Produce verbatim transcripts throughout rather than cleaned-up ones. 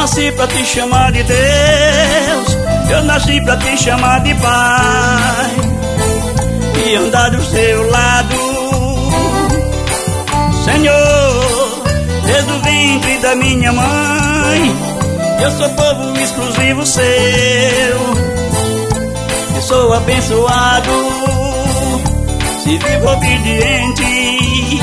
nasci pra te chamar de Deus, eu nasci pra te chamar de Pai e andar do seu lado, Senhor. Desde o ventre da minha mãe, eu sou povo exclusivo seu e sou abençoado se vivo obediente.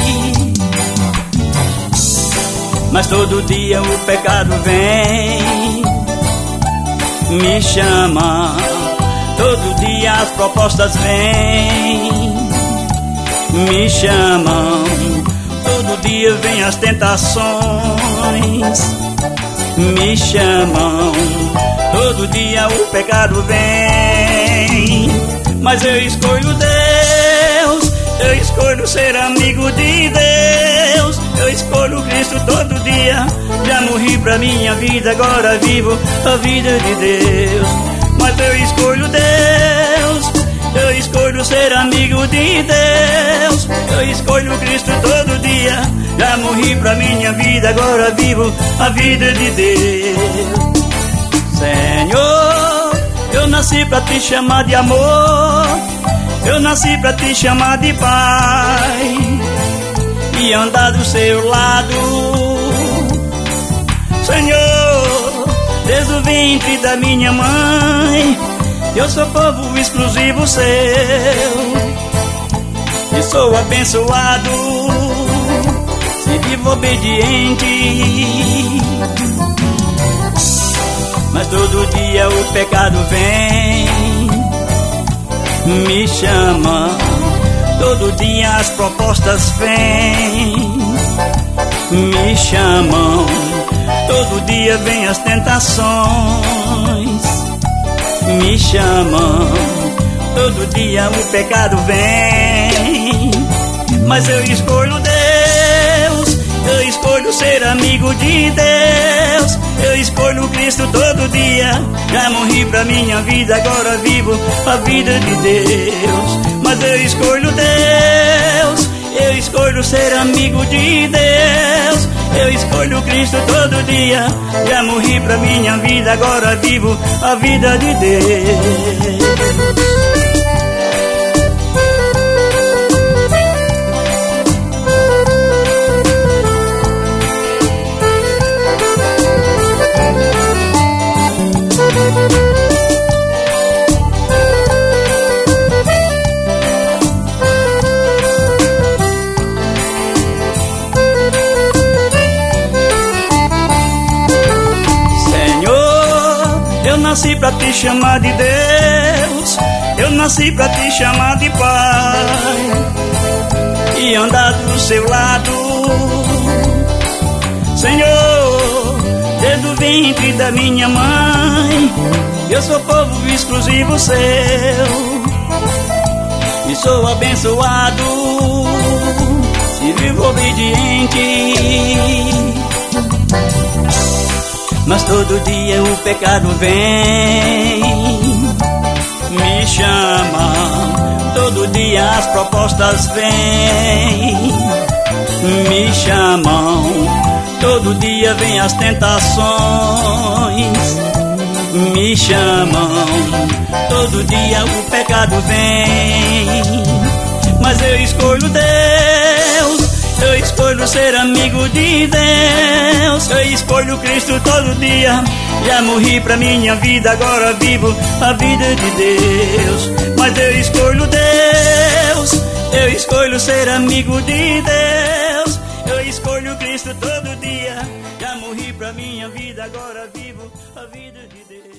Mas todo dia o pecado vem, me chama. Todo dia as propostas vêm, me chamam. Todo dia vem as tentações, me chamam. Todo dia o pecado vem, mas eu escolho Deus, eu escolho ser amigo de Deus, eu escolho Cristo todo dia. Já morri pra minha vida, agora vivo a vida de Deus. Mas eu escolho Deus, eu escolho ser amigo de Deus, eu escolho Cristo todo dia. Já morri pra minha vida, agora vivo a vida de Deus. Senhor, eu nasci pra te chamar de amor, eu nasci pra te chamar de Pai e andar do seu lado, Senhor. Desde o ventre da minha mãe, eu sou povo exclusivo seu e sou abençoado se vivo obediente. Mas todo dia o pecado vem, me chama. Todo dia as propostas vêm, me chamam. Todo dia vem as tentações, me chamam. Todo dia o pecado vem, mas eu escolho Deus, eu escolho ser amigo de Deus, eu escolho Cristo todo dia. Já morri pra minha vida, agora vivo a vida de Deus. Mas eu escolho Deus, eu escolho ser amigo de Deus, eu escolho Cristo todo dia. Já morri pra minha vida, agora vivo a vida de Deus. Eu nasci pra te chamar de Deus, eu nasci pra te chamar de Pai e andar do seu lado, Senhor. Desde o ventre da minha mãe, eu sou povo exclusivo seu e sou abençoado se vivo obediente. Mas todo dia o pecado vem, me chama. Todo dia as propostas vêm, me chamam. Todo dia vem as tentações, me chamam. Todo dia o pecado vem, mas eu escolho Deus, eu escolho ser amigo de Deus, eu escolho Cristo todo dia. Já morri pra minha vida, agora vivo a vida de Deus. Mas eu escolho Deus, eu escolho ser amigo de Deus, eu escolho Cristo todo dia. Já morri pra minha vida, agora vivo a vida de Deus.